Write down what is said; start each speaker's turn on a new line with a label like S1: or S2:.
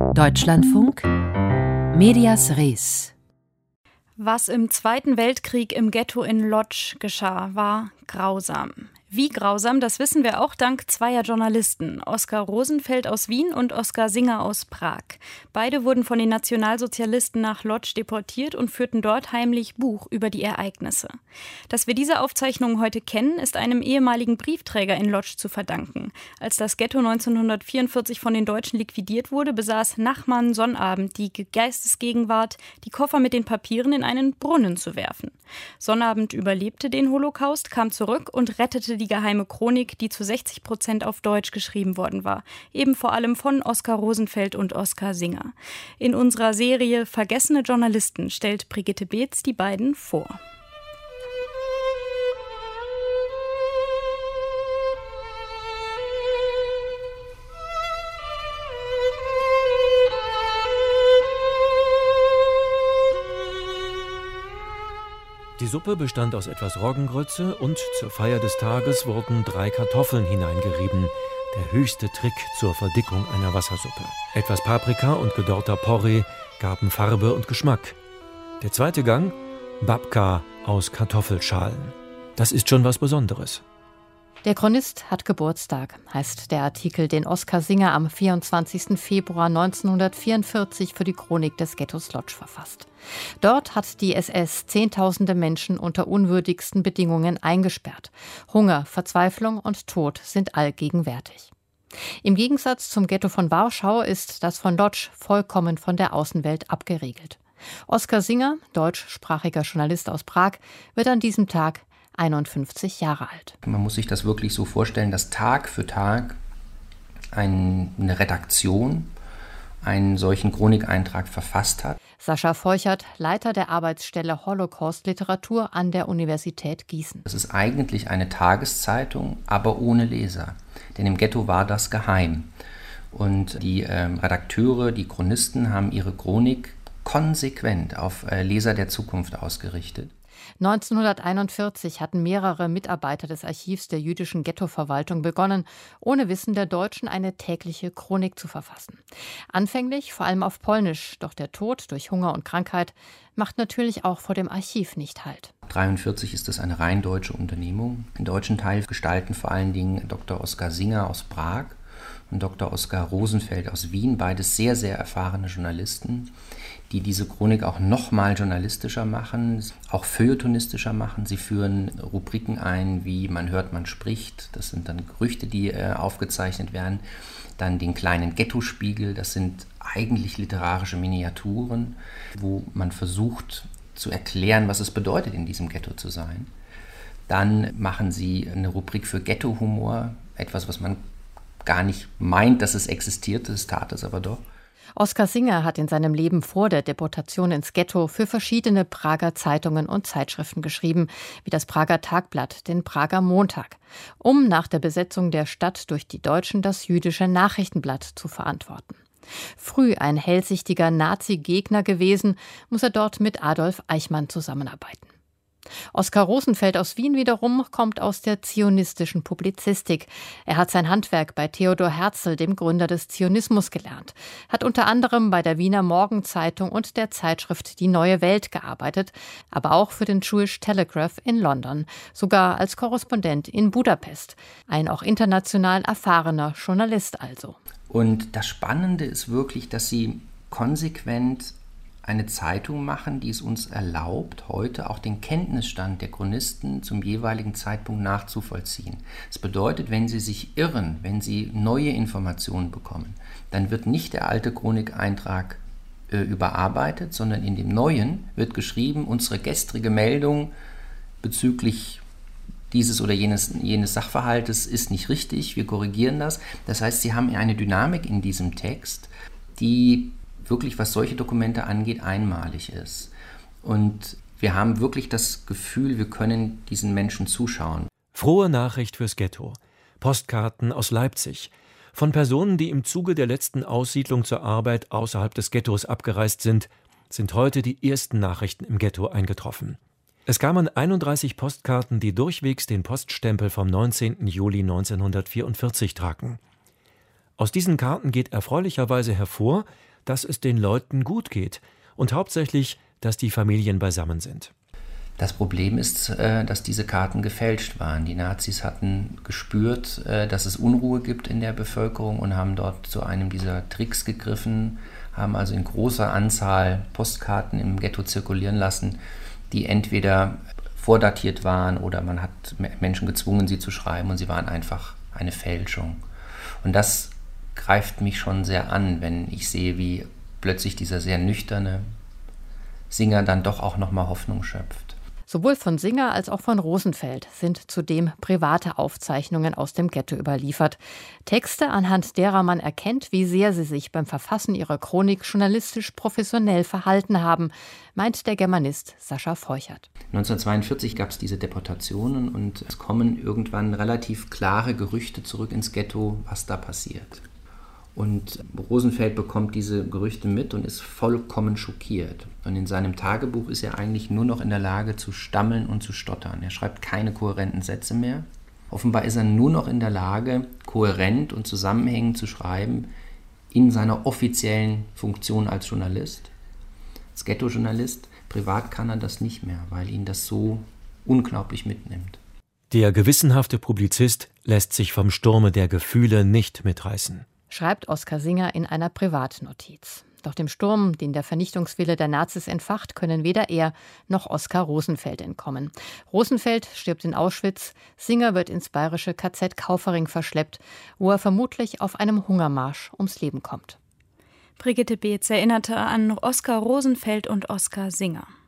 S1: Deutschlandfunk Medias Res.
S2: Was im Zweiten Weltkrieg im Ghetto in Lodz geschah, war grausam. Wie grausam, das wissen wir auch dank zweier Journalisten, Oskar Rosenfeld aus Wien und Oskar Singer aus Prag. Beide wurden von den Nationalsozialisten nach Lodz deportiert und führten dort heimlich Buch über die Ereignisse. Dass wir diese Aufzeichnungen heute kennen, ist einem ehemaligen Briefträger in Lodz zu verdanken. Als das Ghetto 1944 von den Deutschen liquidiert wurde, besaß Nachman Sonnabend die Geistesgegenwart, die Koffer mit den Papieren in einen Brunnen zu werfen. Sonnabend überlebte den Holocaust, kam zurück und rettete die geheime Chronik, die zu 60% auf Deutsch geschrieben worden war. Eben vor allem von Oskar Rosenfeld und Oskar Singer. In unserer Serie Vergessene Journalisten stellt Brigitte Beetz die beiden vor.
S3: Die Suppe bestand aus etwas Roggengrütze und zur Feier des Tages wurden 3 Kartoffeln hineingerieben. Der höchste Trick zur Verdickung einer Wassersuppe. Etwas Paprika und gedorrter Porree gaben Farbe und Geschmack. Der zweite Gang, Babka aus Kartoffelschalen. Das ist schon was Besonderes.
S4: Der Chronist hat Geburtstag, heißt der Artikel, den Oskar Singer am 24. Februar 1944 für die Chronik des Ghettos Lodz verfasst. Dort hat die SS Zehntausende Menschen unter unwürdigsten Bedingungen eingesperrt. Hunger, Verzweiflung und Tod sind allgegenwärtig. Im Gegensatz zum Ghetto von Warschau ist das von Lodz vollkommen von der Außenwelt abgeriegelt. Oskar Singer, deutschsprachiger Journalist aus Prag, wird an diesem Tag 51 Jahre alt.
S5: Man muss sich das wirklich so vorstellen, dass Tag für Tag eine Redaktion einen solchen Chronikeintrag verfasst hat.
S4: Sascha Feuchert, Leiter der Arbeitsstelle Holocaust-Literatur an der Universität Gießen.
S5: Das ist eigentlich eine Tageszeitung, aber ohne Leser. Denn im Ghetto war das geheim. Und die Redakteure, die Chronisten haben ihre Chronik konsequent auf Leser der Zukunft ausgerichtet.
S4: 1941 hatten mehrere Mitarbeiter des Archivs der jüdischen Ghettoverwaltung begonnen, ohne Wissen der Deutschen eine tägliche Chronik zu verfassen. Anfänglich vor allem auf Polnisch, doch der Tod durch Hunger und Krankheit macht natürlich auch vor dem Archiv nicht Halt.
S5: 1943 ist es eine rein deutsche Unternehmung. Den deutschen Teil gestalten vor allen Dingen Dr. Oskar Singer aus Prag und Dr. Oskar Rosenfeld aus Wien, beides sehr, sehr erfahrene Journalisten, die diese Chronik auch nochmal journalistischer machen, auch feuilletonistischer machen. Sie führen Rubriken ein, wie man hört, man spricht. Das sind dann Gerüchte, die aufgezeichnet werden. Dann den kleinen Ghettospiegel, das sind eigentlich literarische Miniaturen, wo man versucht zu erklären, was es bedeutet, in diesem Ghetto zu sein. Dann machen sie eine Rubrik für Ghetto-Humor, etwas, was man gar nicht meint, dass es existiert, das tat es aber doch.
S4: Oskar Singer hat in seinem Leben vor der Deportation ins Ghetto für verschiedene Prager Zeitungen und Zeitschriften geschrieben, wie das Prager Tagblatt, den Prager Montag, um nach der Besetzung der Stadt durch die Deutschen das jüdische Nachrichtenblatt zu verantworten. Früh ein hellsichtiger Nazi-Gegner gewesen, muss er dort mit Adolf Eichmann zusammenarbeiten. Oskar Rosenfeld aus Wien wiederum kommt aus der zionistischen Publizistik. Er hat sein Handwerk bei Theodor Herzl, dem Gründer des Zionismus, gelernt, hat unter anderem bei der Wiener Morgenzeitung und der Zeitschrift Die Neue Welt gearbeitet, aber auch für den Jewish Telegraph in London, sogar als Korrespondent in Budapest. Ein auch international erfahrener Journalist also.
S5: Und das Spannende ist wirklich, dass sie konsequent eine Zeitung machen, die es uns erlaubt, heute auch den Kenntnisstand der Chronisten zum jeweiligen Zeitpunkt nachzuvollziehen. Das bedeutet, wenn sie sich irren, wenn sie neue Informationen bekommen, dann wird nicht der alte Chronikeintrag überarbeitet, sondern in dem neuen wird geschrieben, unsere gestrige Meldung bezüglich dieses oder jenes Sachverhaltes ist nicht richtig, wir korrigieren das. Das heißt, sie haben eine Dynamik in diesem Text, die wirklich, was solche Dokumente angeht, einmalig ist. Und wir haben wirklich das Gefühl, wir können diesen Menschen zuschauen.
S3: Frohe Nachricht fürs Ghetto. Postkarten aus Leipzig. Von Personen, die im Zuge der letzten Aussiedlung zur Arbeit außerhalb des Ghettos abgereist sind heute die ersten Nachrichten im Ghetto eingetroffen. Es kamen 31 Postkarten, die durchwegs den Poststempel vom 19. Juli 1944 tragen. Aus diesen Karten geht erfreulicherweise hervor, dass es den Leuten gut geht und hauptsächlich, dass die Familien beisammen sind.
S5: Das Problem ist, dass diese Karten gefälscht waren. Die Nazis hatten gespürt, dass es Unruhe gibt in der Bevölkerung und haben dort zu einem dieser Tricks gegriffen, haben also in großer Anzahl Postkarten im Ghetto zirkulieren lassen, die entweder vordatiert waren oder man hat Menschen gezwungen, sie zu schreiben und sie waren einfach eine Fälschung. Und das greift mich schon sehr an, wenn ich sehe, wie plötzlich dieser sehr nüchterne Singer dann doch auch nochmal Hoffnung schöpft.
S4: Sowohl von Singer als auch von Rosenfeld sind zudem private Aufzeichnungen aus dem Ghetto überliefert. Texte, anhand derer man erkennt, wie sehr sie sich beim Verfassen ihrer Chronik journalistisch professionell verhalten haben, meint der Germanist Sascha Feuchert.
S5: 1942 gab es diese Deportationen und es kommen irgendwann relativ klare Gerüchte zurück ins Ghetto, was da passiert. Und Rosenfeld bekommt diese Gerüchte mit und ist vollkommen schockiert. Und in seinem Tagebuch ist er eigentlich nur noch in der Lage zu stammeln und zu stottern. Er schreibt keine kohärenten Sätze mehr. Offenbar ist er nur noch in der Lage, kohärent und zusammenhängend zu schreiben in seiner offiziellen Funktion als Journalist, als Ghetto-Journalist. Privat kann er das nicht mehr, weil ihn das so unglaublich mitnimmt.
S3: Der gewissenhafte Publizist lässt sich vom Sturme der Gefühle nicht mitreißen,
S4: schreibt Oskar Singer in einer Privatnotiz. Doch dem Sturm, den der Vernichtungswille der Nazis entfacht, können weder er noch Oskar Rosenfeld entkommen. Rosenfeld stirbt in Auschwitz, Singer wird ins bayerische KZ Kaufering verschleppt, wo er vermutlich auf einem Hungermarsch ums Leben kommt.
S2: Brigitte Beetz erinnerte an Oskar Rosenfeld und Oskar Singer.